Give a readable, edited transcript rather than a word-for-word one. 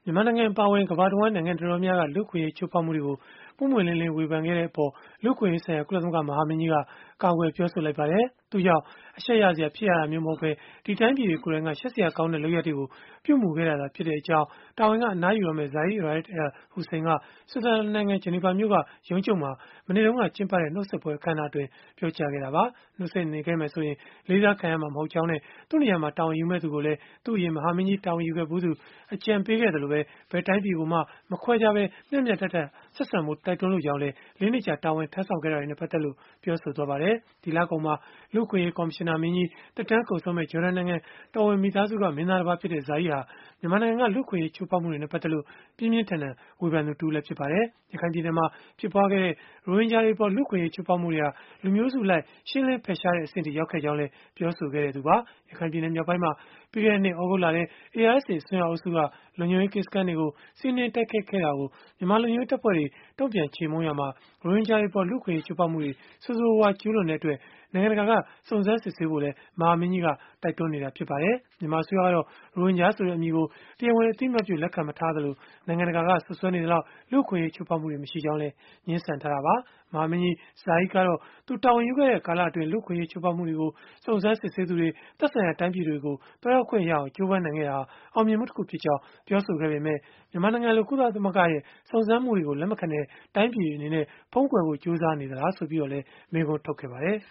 မြန်မာနိုင်ငံအပါအဝင် ကမ္ဘာတဝန်း နိုင်ငံတော်တော်များများက လူ့အခွင့်အရေး ချိုးဖောက်မှုတွေကို ပွင့်ပွင့်လင်းလင်း ဝေဖန်ခဲ့တဲ့အပေါ် လူ့အခွင့်အရေးဆိုင်ရာ ကုလသမဂ္ဂ မဟာမင်းကြီးက ကာကွယ်ပြောဆိုလိုက်ပါတယ်။ သူ့ကြောင့် အရှက်ရစရာ ဖြစ်ရတာမျိုး မဟုတ်ဘဲ ဒီတိုင်းပြည်တွေကိုယ်တိုင်က ရှက်စရာကောင်းတဲ့ လုပ်ရပ်တွေကို ပြုမူခဲ့တာသာ ဖြစ်ကြောင်း တာဝန်က အနားယူတော့မယ့် Zeid Ra'ad al-Hussein က ဆွစ်ဇာလန်နိုင်ငံ ဂျနီဗာမြို့က ရုံးချုပ်မှာ မနေ့တုန်းက ကျင်းပတဲ့ နှုတ်ဆက်ပွဲ အခမ်းအနားမှာ ပြောကြားခဲ့တာပါ။ နှုတ်ဆက်နေခဲ့မယ်ဆိုရင် လေးစားခံရမှာ မဟုတ်ကြောင်းနဲ့ သူ့နေရာမှာ တာဝန်ယူမယ့်သူကိုလည်း သူ့အရင် မဟာမင်းကြီး တာဝန်ယူခဲ့ဖူးသူ အကြံပေးခဲ့သလို၊ ဘယ်တိုင်းပြည်ကိုမှ မခွဲခြားဘဲ မျှမျှတတ ဆက်ဆံဖို့ တိုက်တွန်းလိုကြောင်းလည်း ၄ နှစ်ကြာ တာဝန်ထမ်းဆောင်ခဲ့တာတွေနဲ့ ပတ်သက်လို့ ပြောဆိုခဲ့ပါတယ်။ ဒီလကုန်မှာ လူ့အခွင့်အရေး ကော်မရှင်နာမင်းကြီး သက်တမ်းကုန်ဆုံးမယ့် ဂျော်ဒန်နိုင်ငံ တော်ဝင်မိသားစုက မင်းသားတပါးဖြစ်တဲ့ Zeid ဟာ မြန်မာနိုင်ငံက လူ့အခွင့်အရေး ချိုးဖောက်မှုတွေနဲ့ ပတ်သက်လို့ ပြင်းပြင်းထန်ထန် ဝေဖန်သူတဦးလည်း ဖြစ်ပါတယ်။ ရခိုင်ပြည်နယ်မှာ ဖြစ်ပွားခဲ့တဲ့ ရိုဟင်ဂျာတွေအပေါ် လူ့အခွင့်အရေး ချိုးဖောက်မှုတွေဟာ လူမျိုးစုအလိုက် ရှင်းလင်းဖယ်ရှားတဲ့ အဆင့်အထိ ရောက်ခဲ့ကြောင်းလည်း ပြောဆိုခဲ့သူပါ။ ရခိုင်ပြည်နယ် မြောက်ပိုင်းမှာ ပြီးခဲ့တဲ့နှစ် သြဂုတ်လထဲ ARSA အစွန်းရောက်အုပ်စုက လုံခြုံရေးကင်းစခန်းတွေကို စီးနင်းတိုက်ခိုက်ခဲ့တာကို မြန်မာလုံခြုံရေးတပ်ဖွဲ့တွေ တုံ့ပြန်ချေမှုန်းရာမှာ ရိုဟင်ဂျာတွေအပေါ် လူ့အခွင့်အရေး ချိုးဖောက်မှုတွေ ဆိုးဆိုးရွားရွား ကျုးလွန်တဲ့အတွက် နိုင်ငံတကာက စုံစမ်းစစ်ဆေးဖို့လည်း မဟာမင်းကြီးက တိုက်တွန်းနေတာ ဖြစ်ပါတယ်။ မြန်မာအစိုးရကတော့ ရိုဟင်ဂျာဆိုတဲ့ အမည်ကို တရားဝင် အသိအမှတ်ပြု လက်ခံမထားသလို၊ နိုင်ငံတကာက စွပ်စွဲနေသလောက် လူ့အခွင့်အရေး ချိုးဖောက်မှုတွေ မရှိကြောင်းလည်း ငြင်းဆန်ထားတာပါ။ မဟာမင်းကြီး Zeid ကတော့ သူတာဝန်ယူခဲ့တဲ့ ကာလအတွင်း လူ့အခွင့်အရေး ချိုးဖောက်မှုတွေကို စုံစမ်းစစ်ဆေးသူတွေ သက်ဆိုင်ရာ တိုင်းပြည်တွေကို သွားရောက်ခွင့်ရအောင် ကြိုးပမ်းနိုင်ခဲ့တာဟာ အောင်မြင်မှုတခုဖြစ်ကြောင်း ပြောဆိုခဲ့ပေမဲ့ မြန်မာနိုင်ငံလို ကုလသမဂ္ဂရဲ့ စုံစမ်းမှုတွေကို လက်မခံတဲ့ တိုင်းပြည်တွေအနေနဲ့ ဖုံးကွယ်ဖို့ ကြိုးစားနေသလားဆိုပြီးတော့လည်း မေးခွန်းထုတ်ခဲ့ပါတယ်